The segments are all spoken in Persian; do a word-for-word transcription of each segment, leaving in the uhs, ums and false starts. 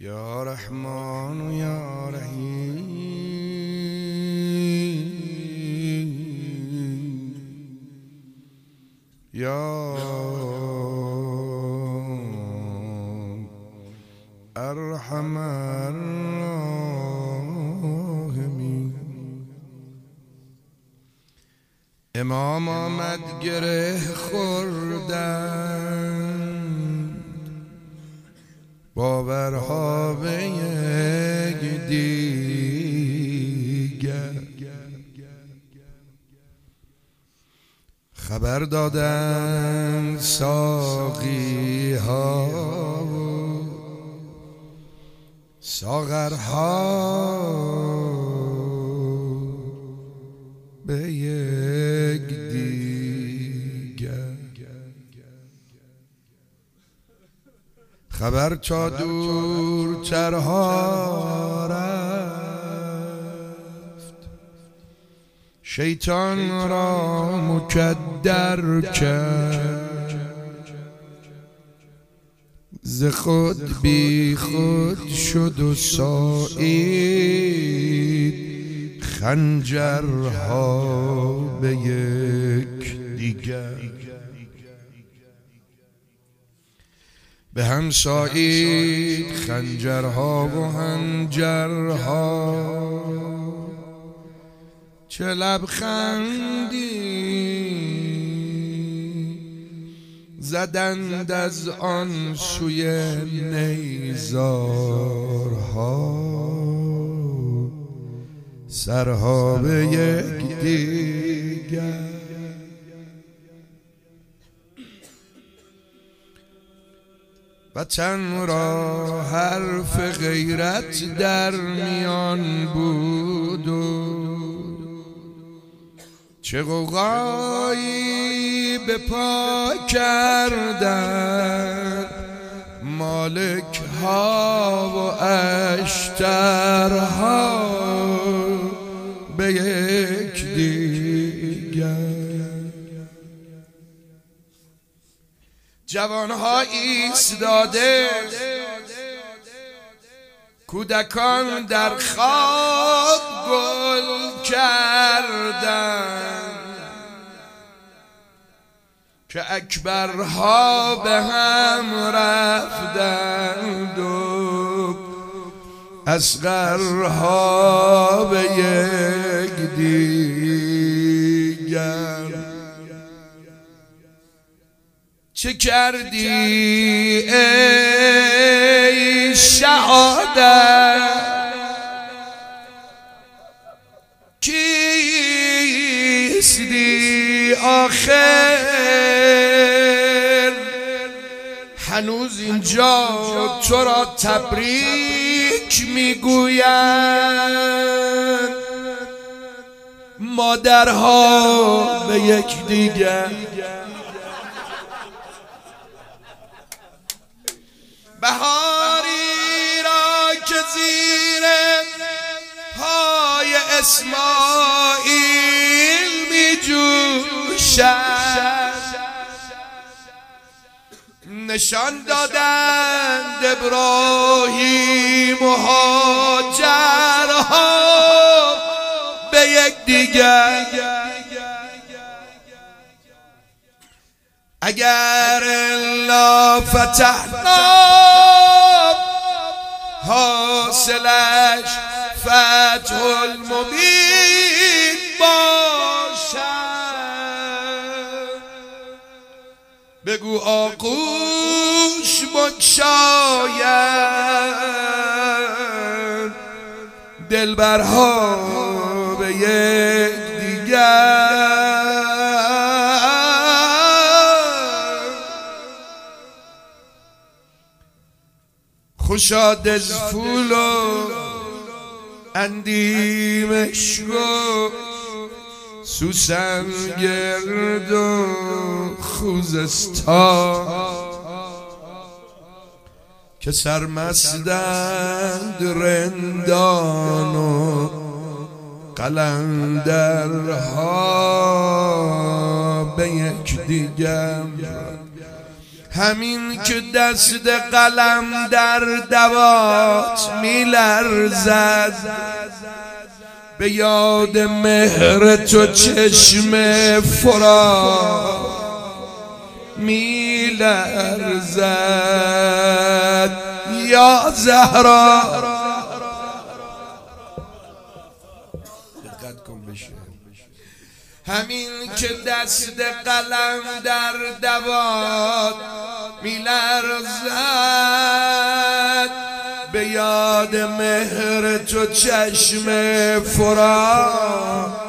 یا رحمان یا رحیم یا ارحم الراحمین. امام آمد گره خوردن باورها به یک دیگر، خبر دادن ساقی ها و ساغرها به یک دیگر. خبر تا دورترها رفت، شیطان را مکدر کرد، ز خود بی خود شد و سایید خنجرها به یک دیگر. به هم سایید خنجرها و هنجرها، چه لبخندی زدند از آن سوی نیزارها، سرها به یک دیگر. وطن را حرف غیرت در میان بود و چه غوغایی به پا کردن مالک ها و اشترها به یک دیگر. جوانها ایستاده، کودکان در خواب گل کردند، که اکبرها به هم رفتند و اصغرها به یک دیگر. چه کردی ای شهادت، کیستی آخر؟ هنوز اینجا تو را تبریک میگویند مادرها به یک دیگر. بهاری را که زیر پای اسماعیل می جوشد، نشان دادند ابراهیم و هاجرها به یک دیگر. اگر الا فتحنا حاصلش فتح المبین باشد، بگو آغوش بگشاید دلبرها به یک دیگر. خوشا دز فول و اندیمش و سوسن گرد و خوزستان، که سرمستند رندان و قلندرها به یک دیگر. همین که دست قلم در دوات میلرزد، به یاد مهر تو چشم فرات میلرزد. یا زهرا دقت کن بشه، همین که دست قلم در دوات میلرزد، به یاد مهر تو چشم فرات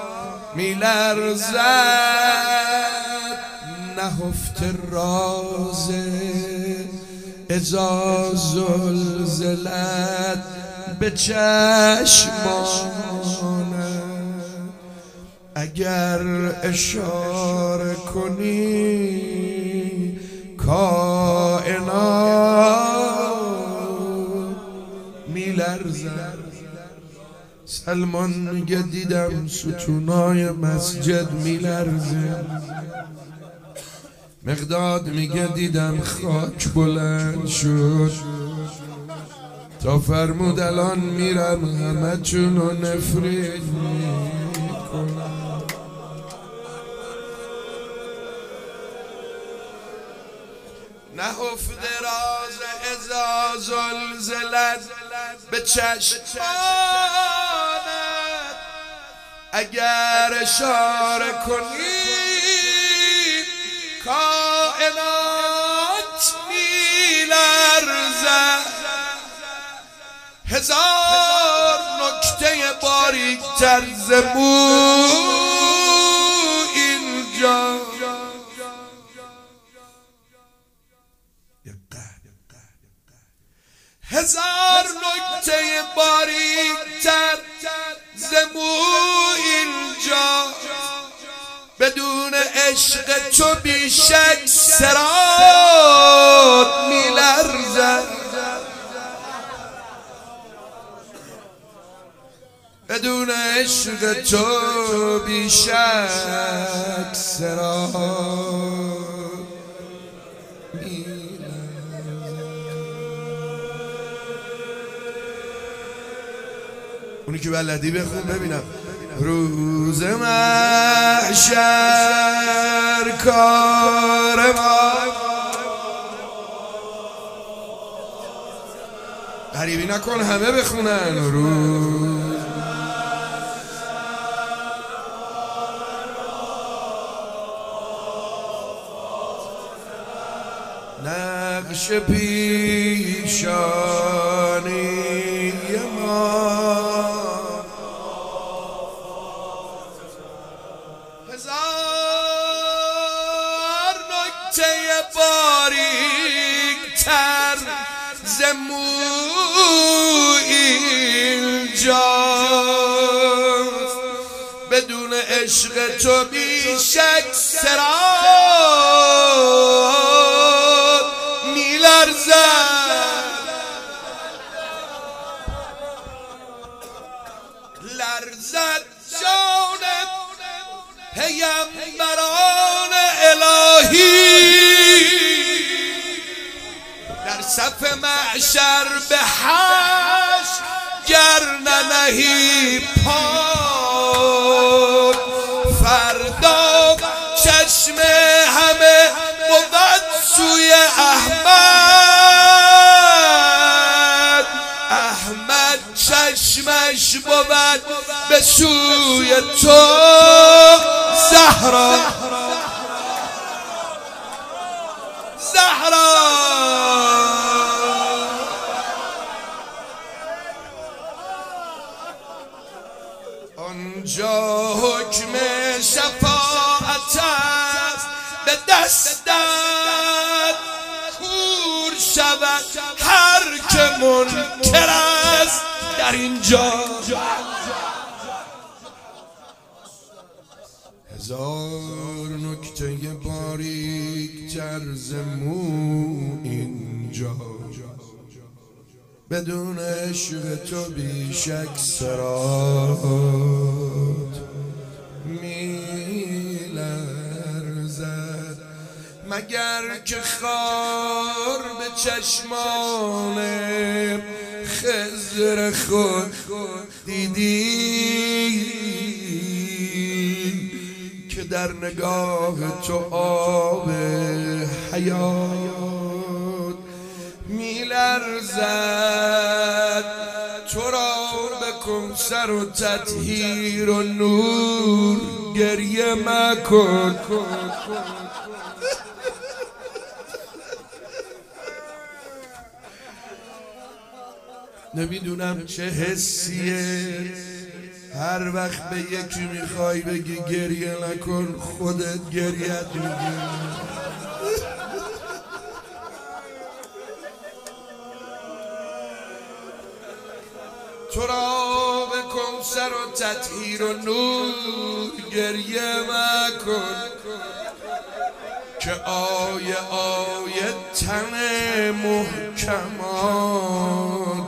میلرزد. نهفته راز اذا زلزلت به چشمانت، اگر اشاره کنی کائنات میلرزد. سلمان میگه دیدم ستونای مسجد میلرزه، مقداد میگه دیدم خاک بلند شد، تا فرمود الان میرم همه چونو نفرین میکنم. نهفته راز اذا زلزلت به چشمانت، اگر اشاره کنی کائنات میلرزد. هزار نکته باریک‌تر ز مو اینجا، هزار نکته باریک‌تر ز مو اینجا، بدون عشق تو بیشک صراط میلرزد. بدون عشق تو بیشک صراط میلرزد. اونی که بلدی بخون ببینم. روز محشر کار ما، غریبی نکن همه بخونن. روز نقش پیشانی ما، هزار نکته باریک‌تر ز مو اینجاست، بدون عشق تو بیشک صراط میلرزد. لرزد جان پیامبران الهی، در صف محشر به حشر گر ننهی پای، فردا چشم همه بود سوی احمد، احمد چشمش بود به سوی تو زهرا، زهرا. آنجا حکم شفاعت است به دستت، کور شود هر که منکر است در اینجا. هزار نکته باریک‌تر ز مو اینجا، بدون عشق تو بیشک صراط میلرزد. مگر که خار به چشمان خضر خود دیدی که در نگاه تو آب حیات میلرزد. تو را به کوثر و تطهیر و نور گریه مکن. نمیدونم چه حسیه هر وقت به یکی میخوای بگی گریه نکن خودت گریت میگی. تو را به کوثر و تطهیر و نور گریه مکن که آیه آیه تن محکمات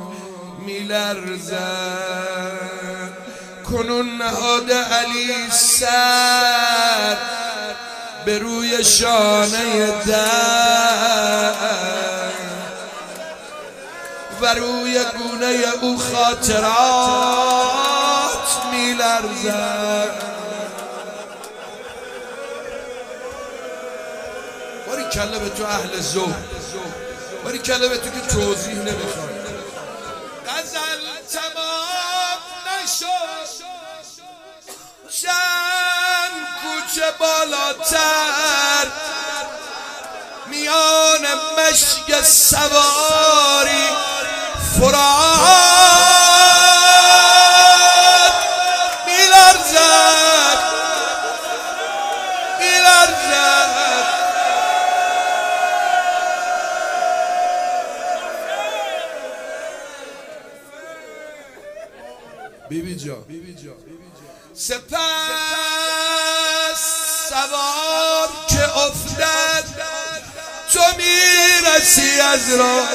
میلرزد. کنون نهاده علی سر به روی شانه در و روی گونه او خاطرات میلرزد. باری کله به تو اهل ذوق، باری کله به تو که توضیح نمیخواد. غزل تمام نشد چند کوچه بالاتر میان مشک سواری فرات میلرزد میلرزد. بیبی جان سپس سوار که افتد تو میرسی از راه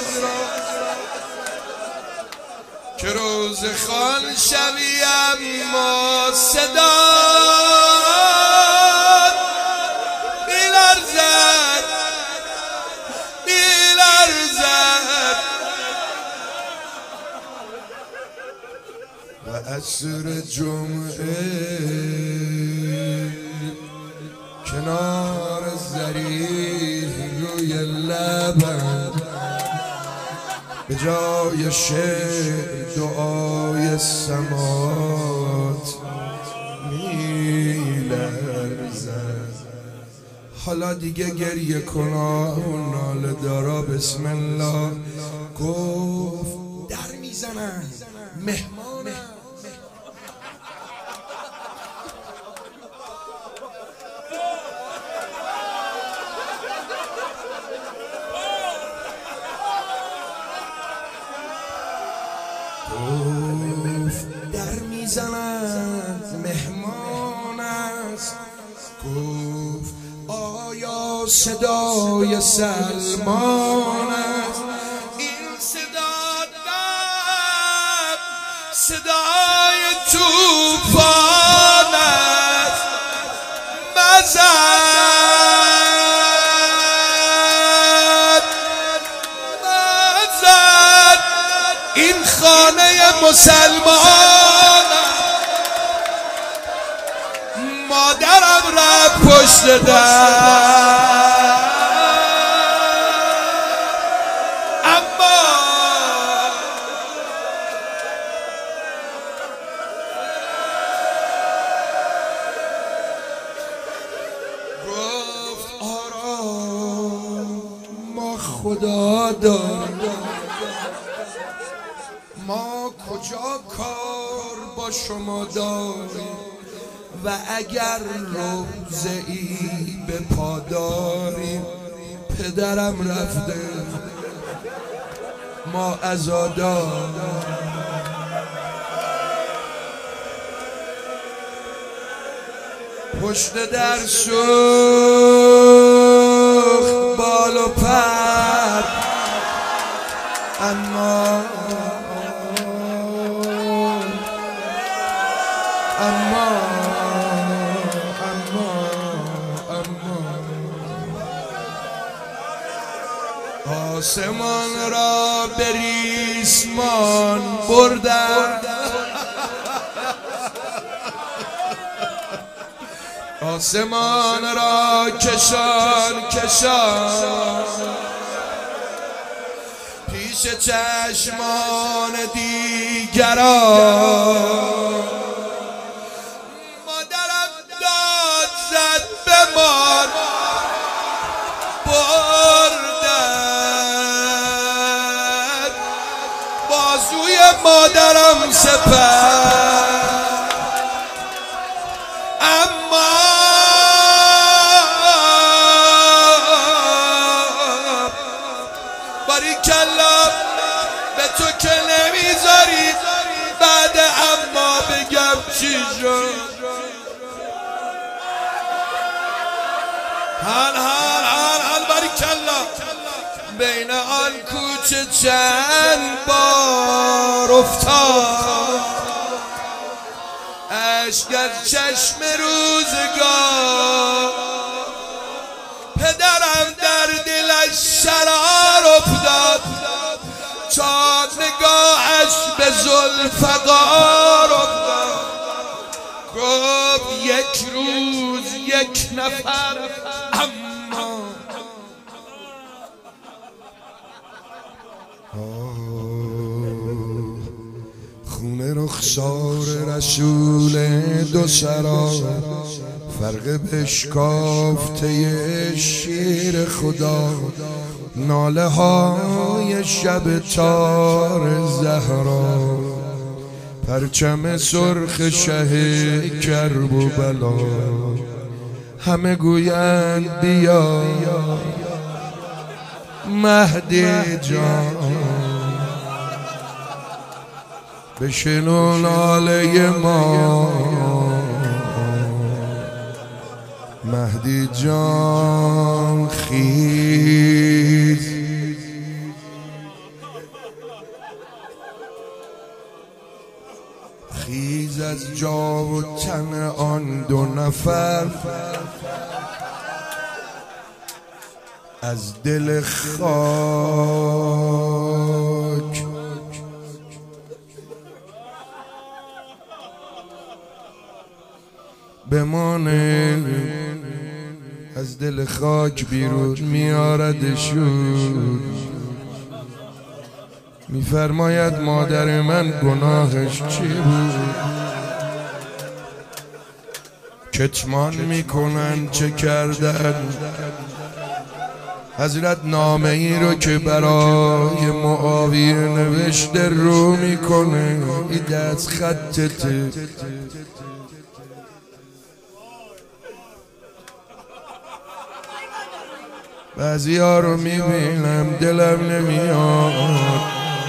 که روز خان شوی اما صدات میلرزد میلرزد. و عصر جمعه کنار ضریح روی لبم به جای شعر دعای سمات میلرزد. حالا دیگه گریه کنا و ناله دارا بسم الله گفت در میزنن مهمانم. گفت در میزنند مهمان است. گفت آیا صدای سلمان است؟ این صدا دم صدای توفان است. مزد مزد این خانه مسلمان. مادرم رفت پشت در اما گفت آرام ما خدا داریم، ما کجا کار با شما داریم و اگر روزه ای به پا داریم. پدرم رفته ما عزادار. پشت در سوخت بال و پر اما اما اما اما آسمان را به ریسمان بردن، آسمان را کشان کشان پیش چشمان دیگران. مادرم داد زد به مان بردن، بازوی مادرم سپر، اما باریکلا به تو که نمیذاری بعد اما بگم چی شد. هل هل هل هل باریکلا بین آن کوچه چند بار افتاد، اشک از چشم روزگار، پدرم در دلش شرار افتاد، چاد نگاهش به ذوالفقار افتاد، گفت یک روز یک نفر اما خونه رخسار رسول دو سرا، فرق بشکافته شیر خدا، ناله های شب تار زهرا، پرچم سرخ شه کرب و بلا، همه گویند بیا مهدی جان، بشنو ناله ما مهدی جان، خیز خیز از جا و تن آن دو نفر، از دل خاک بمانه، از دل خاک بیرون میاردشون، میفرماید مادر من گناهش چی بود، کتمان میکنن چه کردن. حضرت نامه ای رو که برای معاویه نوشته رو میکنه، این دست خطته، بعضی ها رو میبینم دلم نمیاد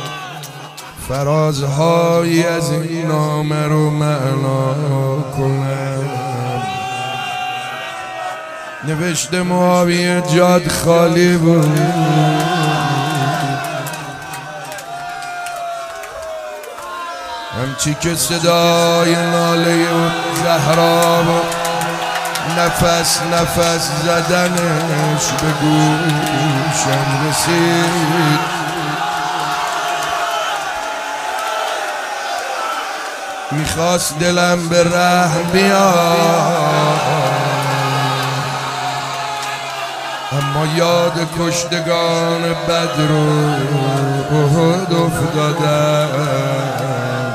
فرازهایی از این نامه رو معنا کنم. نوشته معاویه جاد خالی بود، همچی که صدای ناله زهرا و نفس نفس زدنش به گوشم رسید، میخواست دلم به رحم بیاد، اما یاد کشتگان بدر و احد افتادم،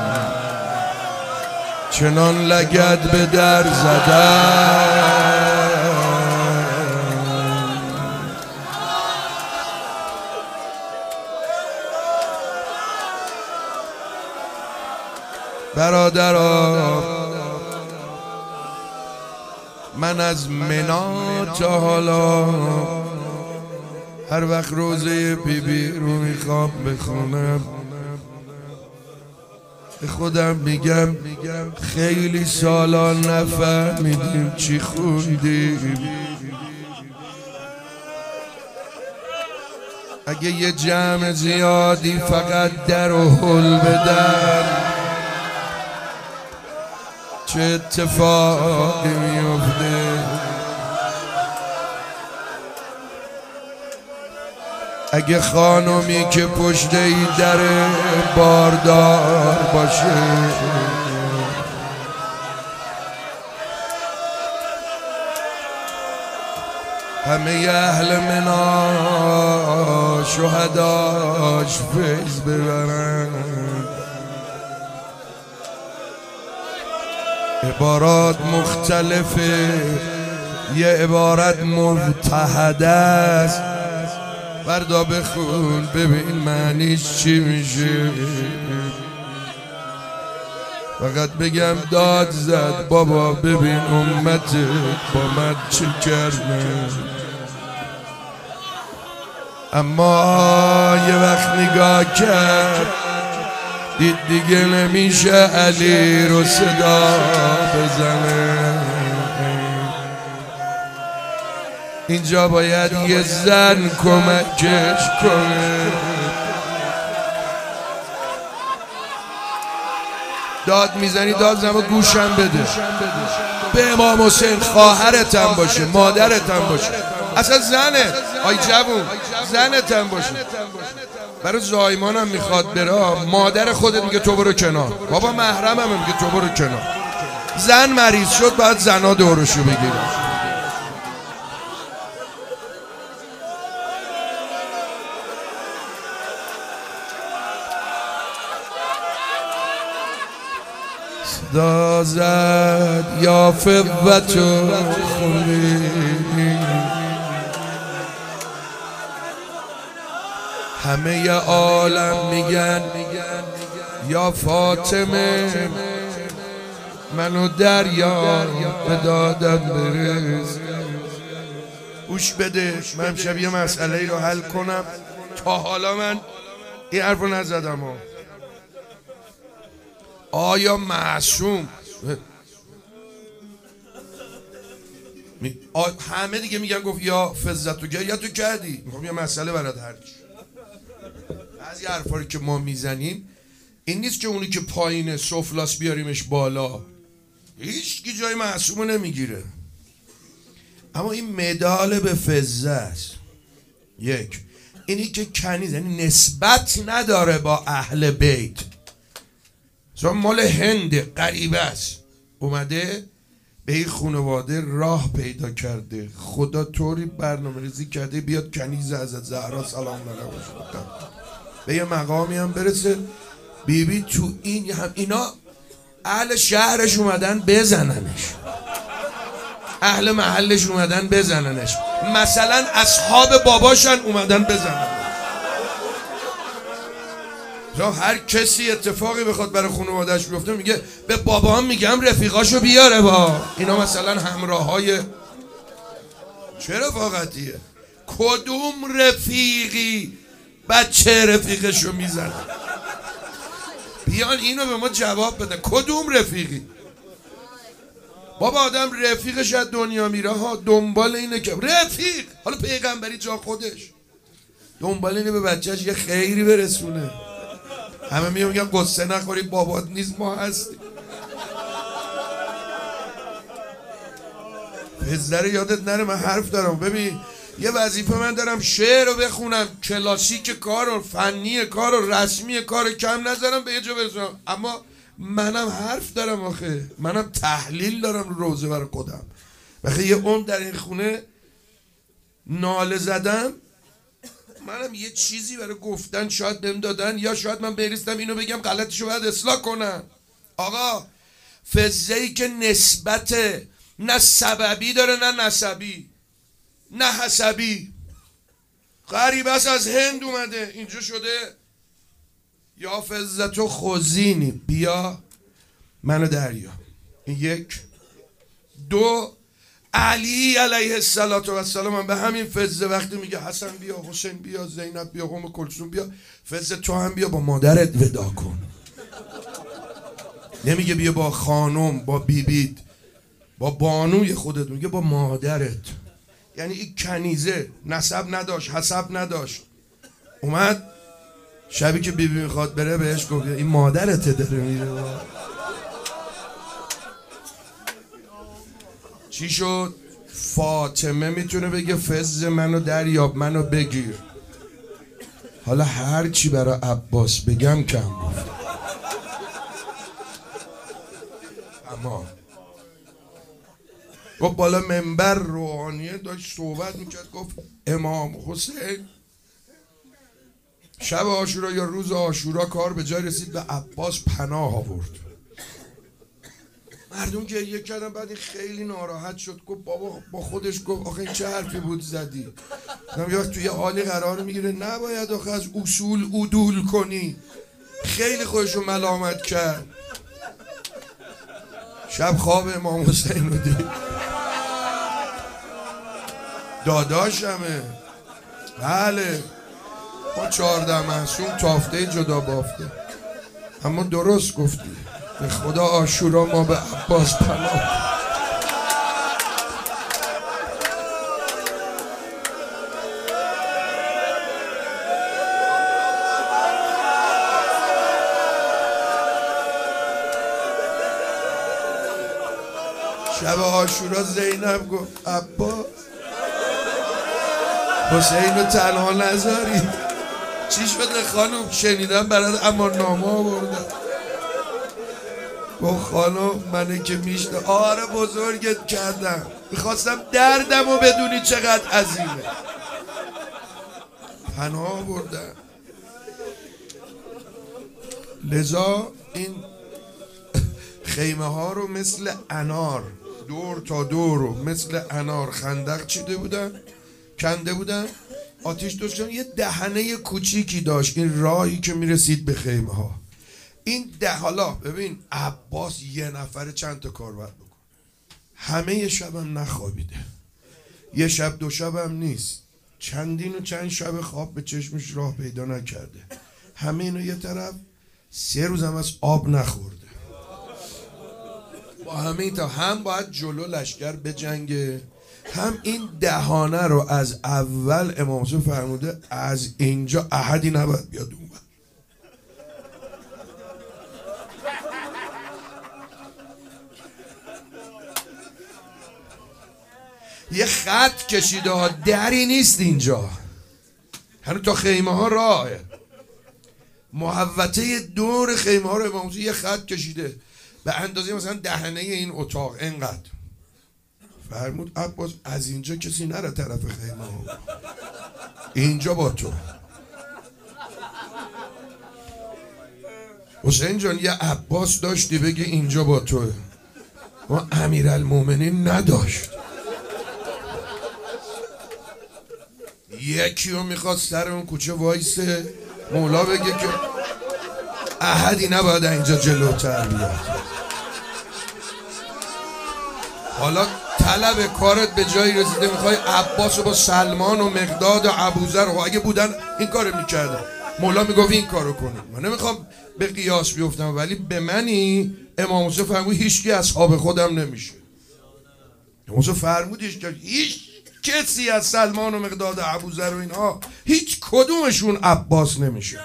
چنان لگد به در زدم. برادرها من از منا تا حالا هر وقت روزه بی بی رو میخوام بخونم به خودم میگم خیلی سالا نفهمیدیم چی خوندیم. اگه یه جمع زیادی فقط در و حل بدن چه اتفاقی میفته. اگه خانمی که پشت ای در باردار باشه، همه اهل منا شهداش فیض ببرن. عبارات مختلفه، یه عبارت متحد است، بردا بخون ببین معنیش چی میشه. فقط بگم داد زد بابا ببین امت با من چه کردن. اما یه وقت نگاه کرد دید دیگه نمیشه علی رو صدا بزنه. اینجا باید یه زن کمکش کنه. داد میزنی داد زن گوشم بده. به امام حسین خواهرتم باشه، مادرتم باشه، اصلا زنه، آی جوون زنتم باشه. برای زایمانم میخواد بره، مادر خودت میگه تو برو کنار، بابا محرمم میگه تو برو کنار. زن مریض شد باید زنا دورشو بگیره. صدا زد یا فوت و خوری، همه عالم میگن یا فاطمه، منو دریا به دادم برس. گوش بده، من امشب یه مسئله ای رو حل کنم. تا حالا من این حرف رو نزدم ها. آیا معصوم همه دیگه میگن گفت یا فزتو گر یا تو کردی. میخوام یه مسئله برات حل شه. بعضی حرفا رو که ما میزنیم این نیست که اونی که پایینه سفلاس بیاریمش بالا، هیچ کی جای معصومو نمیگیره. اما این مدال به فزه است. یک اینی که کنیز، یعنی نسبت نداره با اهل بیت، چون مال هند غریبه است، اومده به این خانواده راه پیدا کرده. خدا طوری برنامه ریزی کرده بیاد کنیز حضرت زهرا سلام علیها باشه، به یه مقامی هم برسه. بیبی بی تو این هم اینا اهل شهرش اومدن بزننش، اهل محلش اومدن بزننش، مثلا اصحاب باباشن اومدن بزنن. هر کسی اتفاقی بخواد برای خانواده‌اش بیفته میگه به بابام میگم رفیقاشو بیاره. با اینا مثلا همراه های چه رفاقتیه؟ کدوم رفیقی بچه رفیقشو میزنه؟ بیان اینو به ما جواب بدن. کدوم رفیقی؟ بابا آدم رفیقش از دنیا میره ها، دنبال اینه که رفیق، حالا پیغمبری جا خودش، دنبال اینه به بچهش یه خیری برسونه. همه میگن قصه نخوری بابات نیست، ما هستیم. پزدر یادت نره من حرف دارم. ببین یه وظیفه من دارم، شعر رو بخونم، کلاسیک کار و فنی کار و رسمی کار کم نذارم به یه جا برسونم. اما منم حرف دارم آخه، منم تحلیل دارم رو روزه برای خودم. وقتی یه عمر در این خونه ناله زدم، منم یه چیزی برای گفتن شاید بهم دادن، یا شاید من بریستم اینو بگم غلطشو باید اصلاح کنم. آقا فزه‌ای که نسبت نه سببی داره نه نسبی نه حسبی، غریب است، از هند اومده اینجا شده یا فزتو خوزینی بیا منو دریا. این یک. دو، علی علیه السلام هم به همین فزه وقتی میگه حسن بیا، حسین بیا، زینب بیا، ام کلثوم بیا، فزه تو هم بیا با مادرت ودا کن. نمیگه بیا با خانم، با بیبیت، با بانوی خودت، میگه با مادرت. یعنی این کنیزه نسب نداشت، حسب نداشت، اومد شبی که بیبی میخواد بره بهش گفت این مادرته داره میره. چی شد؟ فاطمه میتونه بگه فز منو دریاب، منو بگیر. حالا هر چی برای عباس بگم کم گفت. اما گفت بالا منبر روحانیه داشت صحبت میکرد، گفت امام حسین شب عاشورا یا روز عاشورا کار به جای رسید به عباس پناه آورد. مردم گریه کردن، بعد این خیلی ناراحت شد، گفت بابا با خودش گفت آخه این چه حرفی بود زدی؟ گفتم یا توی حالی قرار میگیره نباید آخه از اصول عدول کنی. خیلی خودشو ملامت کرد. شب خواب امام حسین رو دید، داداشمه، بله با چهارده معصوم تافته جدا بافته، اما درست گفتی، به خدا عاشورا ما به عباس پناه. شب عاشورا زینب گفت عباس حسین رو تنها نذاری. چی شده خانم؟ شنیدم برات امان نامه آوردم. گفت خانم منه که میشته. آره بزرگت کردم، میخواستم دردم رو بدونی چقدر عظیمه. پناه آوردم. لذا این خیمه ها رو مثل انار دور تا دور رو مثل انار خندق چیده بودن، کنده بودن، آتیش داشتن. یه دهنه کوچیکی داشت این راهی که میرسید به خیمه ها. این ده حالا ببین عباس یه نفر چند تا کار باید بکن. همه یه شبم نخوابیده، یه شب دو شبم نیست، چندین و چند شب خواب به چشمش راه پیدا نکرده. همه اینو یه طرف، سه روزم از آب نخورده. با همه این تا هم باید جلو لشکر بجنگه، هم این دهانه رو از اول امام حسین فرموده از اینجا احدی نباید بیاد اون بر. یه خط کشیده ها، دری نیست اینجا، هنوز تا خیمه ها راهه. محوطه دور خیمه ها رو امام حسین یه خط کشیده به اندازه مثلا دهنه این اتاق اینقدر. فرمود عباس از اینجا کسی نره طرف خیمه ها، اینجا با تو. حسین جان یه عباس داشتی بگه اینجا با توه، ما امیرالمومنین نداشت. یکی رو میخواد سر اون کوچه وایسه مولا بگه که احدی نباید اینجا جلوتر بیاد. حالا طلب کارت به جایی رسیده میخوای عباس رو با سلمان و مقداد و ابوذر و اگه بودن این کارو میکردن، مولا میگفت این کارو کنید. من نمیخوام به قیاس بیفتم، ولی به منی امام حسین فرمود هیچکی اصحاب خودم نمیشه. امام حسین فرمودش که هیچ کسی از سلمان و مقداد و ابوذر و اینها هیچ کدومشون عباس نمیشه.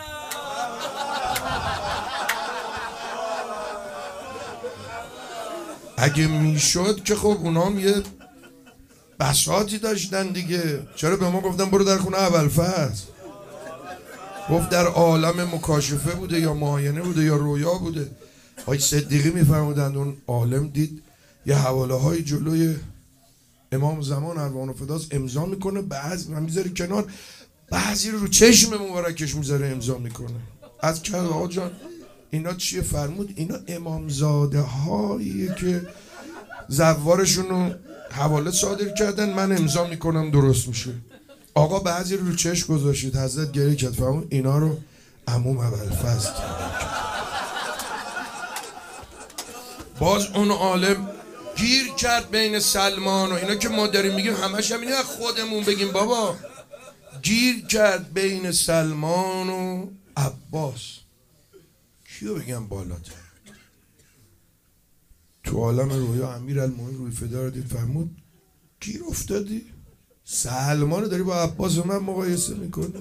اگه میشد که خب اونام یه بساطی داشتن دیگه. چرا به ما گفتن برو در خونه ابوالفضل؟ گفت در عالم مکاشفه بوده یا معاینه بوده یا رویا بوده. آقای صدیقی میفرمودند اون عالم دید یه حواله های جلوی امام زمان اروان و فداس امضا میکنه، بعضی من میذاره کنار، بعضی رو رو چشم مبارکش میذاره امضا میکنه. از کرد آقا جان اینا چیه؟ فرمود اینا امامزاده هایی که زوارشون رو حواله صادر کردن، من امضا میکنم درست میشه. آقا بعضی رو رو چشم گذاشتید، حضرت گریه کرد، فرمود اینا رو عموم ابوالفضل کرد. باز اون عالم گیر کرد بین سلمان و اینا که ما داریم میگیم همش هم اینه خودمون بگیم بابا. گیر کرد بین سلمان و عباس. کیو بگم بالاتر؟ تو عالم رویا امیرالمومنین روی فدا رو دید، فرمود گیر افتادی؟ سلمان رو داری با عباس و من مقایسه میکنه؟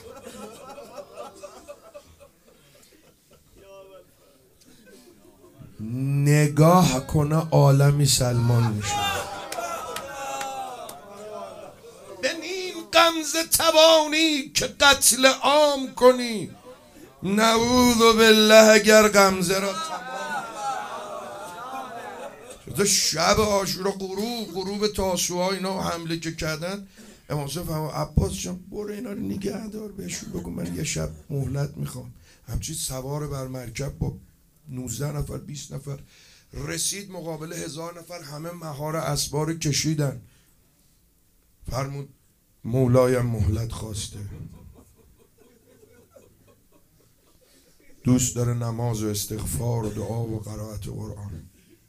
نگاه کنه عالمی سلمان میشه. به نیم غم ز توانی که قتل عام کنی. نعوذ بالله اگر غمزه را تمام. شب عاشورا غروب غروب تاسوعا اینا حمله که کردن، امام حسین فرمود عباس جان برو اینا رو نگه دار، بهشون بگو من یه شب مهلت میخوام. همچین سوار بر مرکب با نوزده نفر بیست نفر رسید مقابل هزار نفر، همه مهار اسوار کشیدن. فرمود مولایم مهلت خواسته، دوست داره نماز و استغفار و دعا و قرائت قرآن.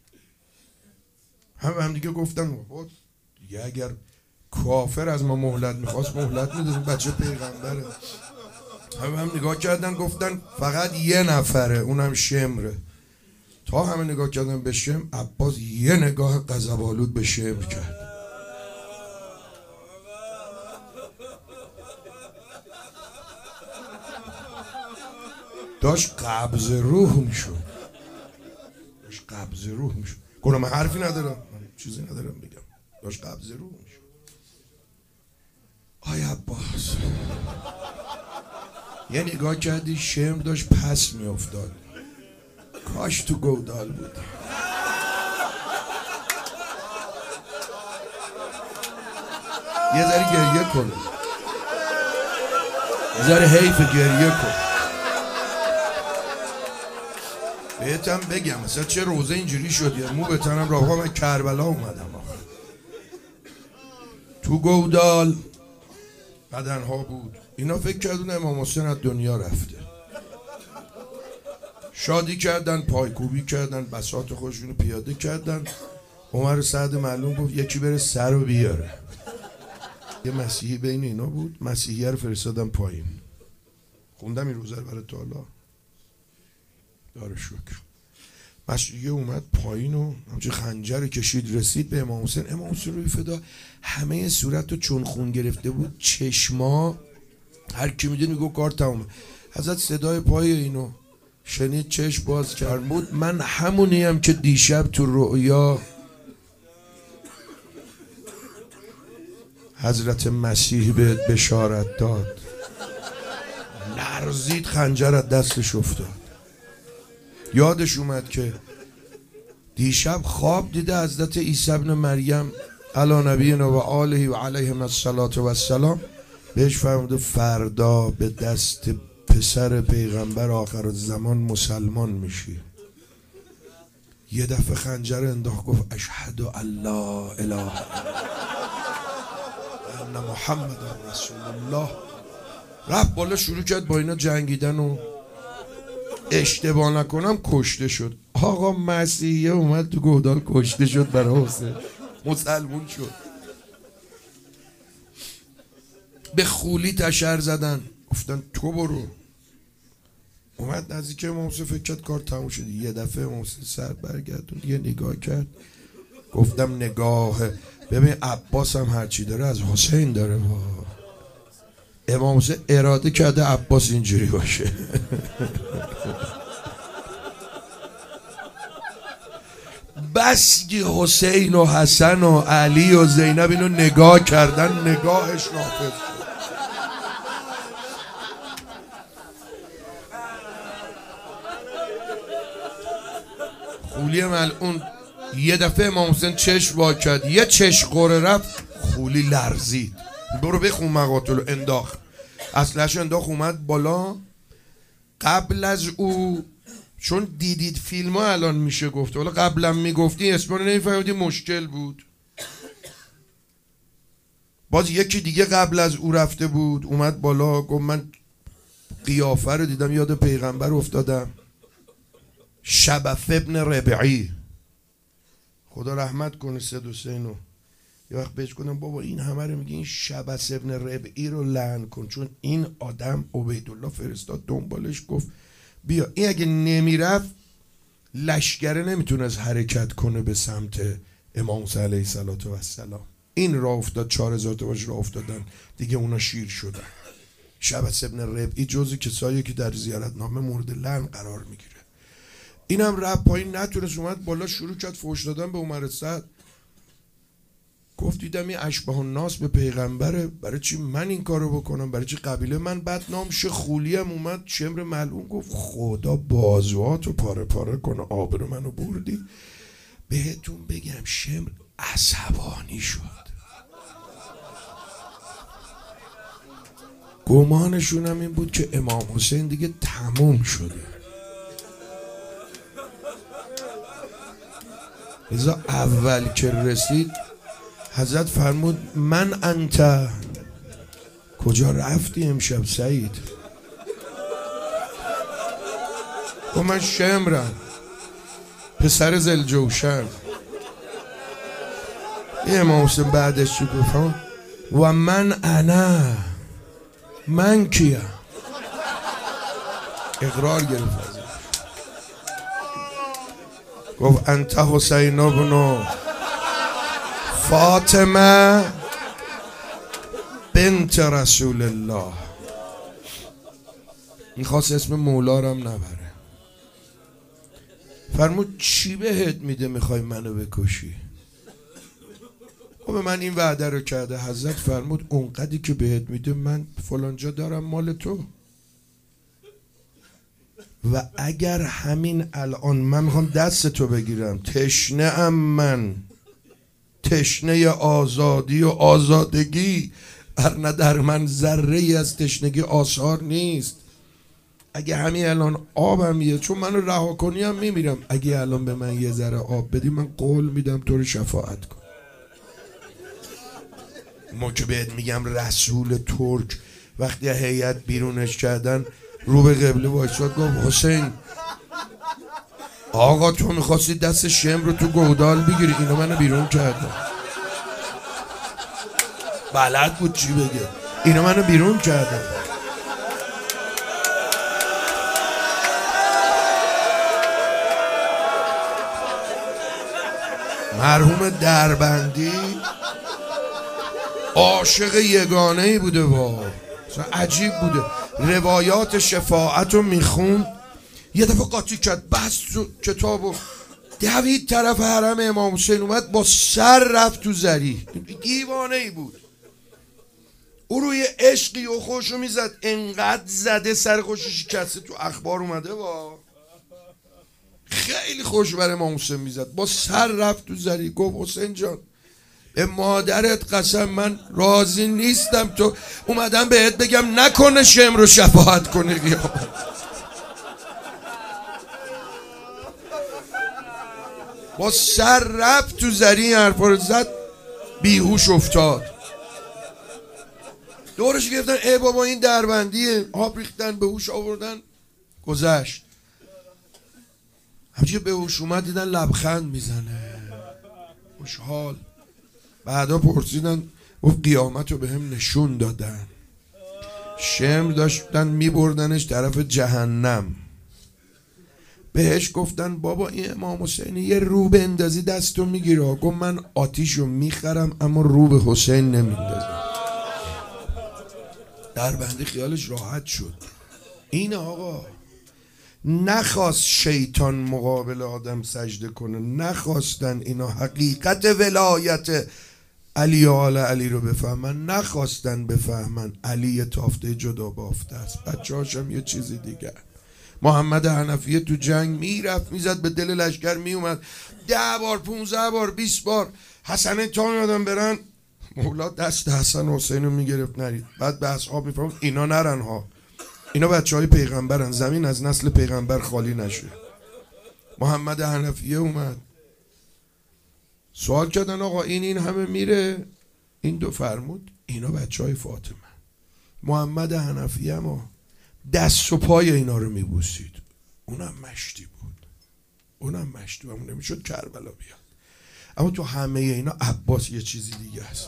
همه هم دیگه گفتن دیگه اگر کافر از ما مهلت میخواست مهلت میدادیم، بچه پیغمبره. همه هم نگاه کردن گفتن فقط یه نفره، اونم شمره. تا همه نگاه کردن به شم، عباس یه نگاه غضب‌آلود به شمر کرد. داشت قبض روح میشد، داشت قبض روح میشد. گفتم من حرفی ندارم، من چیزی ندارم بگم. داشت قبض روح میشد. آی عباس یه نگاه کردی شمر داشت پس میافتاد. کاش تو گودال بود. یه ذره گریه کن، یه ذره حیف گریه کن. بهتم بگم مثلا چه روزه اینجوری شد، یه مو به تنم راه، من کربلا اومدم آخه. تو گودال بدنها بود. اینا فکر کردن امام حسین از دنیا رفته. شادی کردن، پایکوبی کردن، بساط خودشونو پیاده کردن. عمر سعد معلوم گفت یکی بره سر رو بیاره. یه مسیحی بین اینا بود، مسیحی رو فرستادن پایین. خوندم این روزه رو برای تا حالا. داره شکر. مسیحی اومد پایین و همچه خنجر کشید رسید به امام حسین. امام حسین روی فدا همه صورت رو چون خون گرفته بود، چشما هر کی میدید میگو کار تمومه. حضرت صدای پای اینو شنید، چشم باز کرد بود من همونی هم که دیشب تو رؤیا حضرت مسیح بهت بشارت داد. لرزید، خنجر از دستش افتاد. یادش اومد که دیشب خواب دیده حضرت عیسی ابن مریم علی نبینا و آله و علیهم الصلاة و السلام بهش فرموده فردا به دست پسر پیغمبر آخر الزمان مسلمان میشی. یه دفعه خنجر انداخت گفت اشهد ان لا اله الا ان محمد رسول الله. رفت بالا شروع کرد با اینا جنگیدن و اشتباه نکنم کشته شد. آقا مسیحیه اومد تو گودال کشته شد برای حسین، مسلمون شد. به خولی تشر زدن، گفتن تو برو. اومد نزدیک امام حسین، فکر کرد کار تموم شد. یه دفعه امام حسین سر برگردون، یه نگاه کرد. گفتم نگاه ببین عباس هم هرچی داره از حسین داره. امام حسین اراده کرده عباس اینجوری باشه. بس که حسین و حسن و علی و زینب اینو نگاه کردن، نگاهش نافذ شد. خولی ملعون یه دفعه امام حسین چشم وا کرد، یه چشم قره رفت، خولی لرزید. برو بخون مقاتل انداخت، اسلحه‌اش انداخت، اومد بالا. قبل از او چون دیدید فیلم ها الان میشه گفت، ولی قبلا میگفتی اسم رو نمیفهمیدی مشکل بود. باز یکی دیگه قبل از او رفته بود، اومد بالا گفت من قیافه رو دیدم یاد پیغمبر افتادم. شبف ابن ربعی، خدا رحمت کنه سید حسینو. یه وقت بهش گفتم بابا این همه رو میگه، این شبس ابن ربعی رو لعن کن، چون این آدم عبیدالله فرستاد دنبالش گفت بیا. این اگه نمیرفت لشکره نمیتونست حرکت کنه به سمت امام حسین علیه السلام. این راه افتاد، چهار هزار تا باش راه افتادن دیگه، اونا شیر شدن. شبس ابن ربعی جزو کسایی که در زیارتنامه مورد لعن قرار میگیره. اینم رفت پایین، نتونست، اومد بالا شروع کرد فحش دادن به عمر سعد. گفت دیدم این اشبه الناس به پیغمبره، برای چی من این کارو بکنم؟ برای چی قبیله من بدنام شه؟ خولیم اومد شمر ملعون گفت خدا بازواتو پاره پاره کنه، آبرو منو بردی. بهتون بگم شمر عصبانی شد. گمانشون هم این بود که امام حسین دیگه تموم شده. ازا اول که رسید حضرت فرمود من انت، کجا رفتی امشب سعید؟ و من شمرم پسر زلجوشن. امام حسین بعدش چی گفت؟ و من انا، من کیم؟ اقرار گرفت ازش. گفت انت حسین ابن فاطمه بنت رسول الله. میخواست اسم مولا رو هم نبره. فرمود چی بهت میده میخوای منو بکشی؟ خب من این وعده رو کرده. حضرت فرمود اونقدری که بهت میده من فلانجا دارم مال تو، و اگر همین الان من میخوام دست تو بگیرم، تشنه ام من، تشنه آزادی و آزادگی، ارنه در من ذره ای از تشنگی آثار نیست. اگه همین الان آبم یه، چون منو رها کنی هم میمیرم، اگه الان به من یه ذره آب بدی من قول میدم تو رو شفاعت کن. ما که بهت میگم رسول ترک وقتی هیئت بیرونش کردن رو به قبله وایساد گفت حسین آقا تو میخواستی دست شمر رو تو گودال بگیری، اینو منو بیرون کردن. بلد بود چی بگه، اینو منو بیرون کردن. مرحوم دربندی عاشق یگانه ای بوده، واقعا عجیب بوده. روایات شفاعت رو میخوند، یه دفعه قاطی کرد، بس کتابو دوید طرف حرم امام حسین، اومد با سر رفت تو زری. دیوانه ای بود. او روی عشقی و خوشو میزد، انقدر زده سر خوشو شکسته، تو اخبار اومده با خیلی خوش بر امام حسین میزد، با سر رفت تو زری. گفت حسین جان به مادرت قسم من راضی نیستم تو اومدم بهت بگم نکنه شمر رو شفاعت کنه قیامت. با سر رفت تو زری، حرفا رو زد، بیهوش افتاد. دورش گرفتن ای بابا این دربندیه، آب ریختن به هوش آوردن، گذشت. همچه به هوش اومد دیدن لبخند میزنه، خوشحال. بعدا پرسیدن گفت قیامت رو به هم نشون دادن، شمر داشتن میبردنش طرف جهنم. بهش گفتن بابا این امام حسین یه رو به اندازی دستو میگیره. گفت من آتیشو میخرم اما رو به حسین نمیندازم. دربندی خیالش راحت شد. این آقا نخواست شیطان مقابل آدم سجده کنه، نخواستن اینا حقیقت ولایت علی آل علی رو بفهمن، نخواستن بفهمن علی تافته جدا بافته است. بچه هاشم یه چیزی دیگه. محمد حنفیه تو جنگ میرفت میزد به دل لشکر میومد، ده بار پونزه بار بیست بار حسن تا میادن برن، مولا دست حسن حسین رو میگرفت نرید. بعد به اصحاب میفرمود اینا نرن ها، اینا بچه های پیغمبرن، زمین از نسل پیغمبر خالی نشه. محمد حنفیه اومد، سوال کردن آقا این این همه میره؟ این دو فرمود اینا بچه های فاطمه. محمد حنفیه اما دست و پای اینا رو میبوسید. اونم مشتی بود، اونم مشتی بود، نمیشد کربلا بیاد. اما تو همه اینا عباس یه چیزی دیگه هست.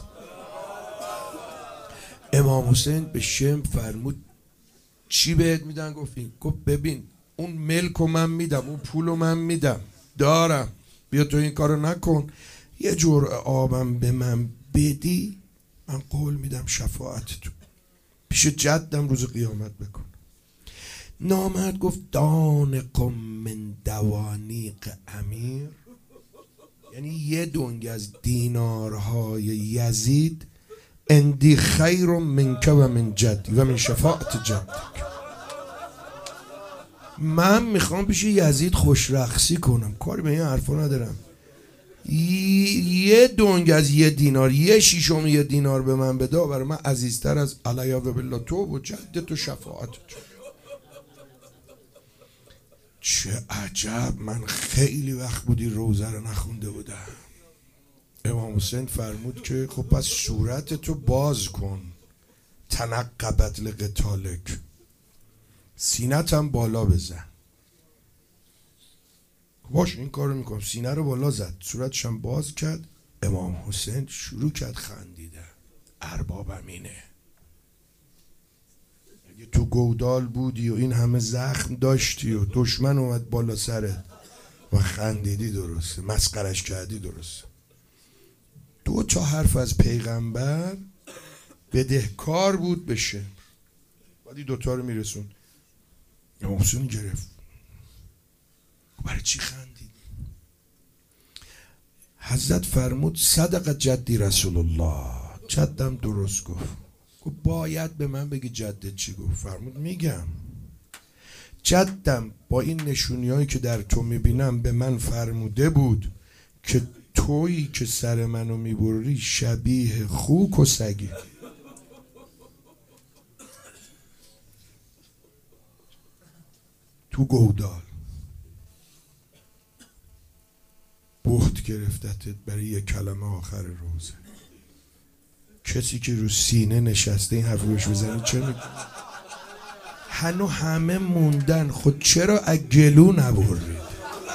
امام حسین به شمر فرمود چی بهت میدن؟ گفت این. گفت ببین اون ملکو من میدم، اون پولو من میدم، دارم، بیا تو این کارو نکن، یه جرعه آبم به من بدی من قول میدم شفاعت تو پیش جدم روز قیامت بکن. نامرد گفت دانقم من دوانیق امیر، یعنی یه دنگ از دینارهای یزید اندی خیر منک و من جدی و من شفاعت جدک. من میخوام پیش یزید خوش رقصی کنم، کاری به این حرفا ندارم. یه دنگ از یه دینار، یه شیشم یه دینار به من بده، برای من عزیزتر از علیه و بالله تو و جدت و شفاعت تو. چه عجب، من خیلی وقت بودی روزه رو نخونده بودم. امام حسین فرمود که خب پس صورت تو باز کن، تنقبت لقتالک، سینت هم بالا بزن. باش این کار رو میکنم. سینه رو بالا زد، صورتش هم باز کرد. امام حسین شروع کرد خندیده. اربابم اینه، اگه تو گودال بودی و این همه زخم داشتی و دشمن اومد بالا سرت و خندیدی درسته، مسخرش کردی درسته. دو تا حرف از پیغمبر بدهکار بود بشه، بعدی دوتا رو میرسون. امام حسین گرفت، برای چی خندید؟ حضرت فرمود صدق جدی رسول الله، جدم درست گفت. گفت باید به من بگی جدت چی گفت؟ فرمود میگم. جدم با این نشونی هایی که در تو میبینم به من فرموده بود که تویی که سر منو میبری شبیه خوک و سگی. تو گودال بهت گرفتتت برای یک کلمه آخر روزه. کسی که رو سینه نشسته این حرف روش بزنی چه میکنه؟ هنو همه موندن، خود چرا اگلو نبرید؟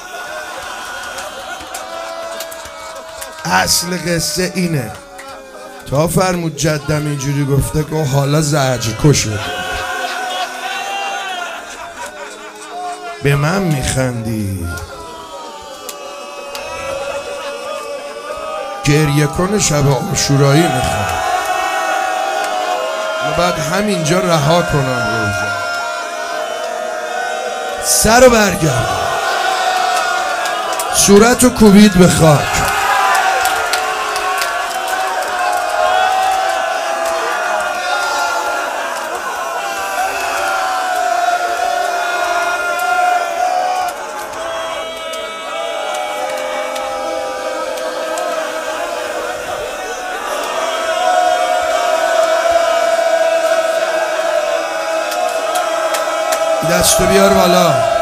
اصل قصه اینه. تا فرمود جدم اینجوری گفته که حالا زجر کشه. به من میخندی؟ گریه کن شب عاشورایی میخوام و بعد همینجا رها کنم روزه. سر رو برگرد، صورت رو کوبید به خاک. دستو بیار بالا.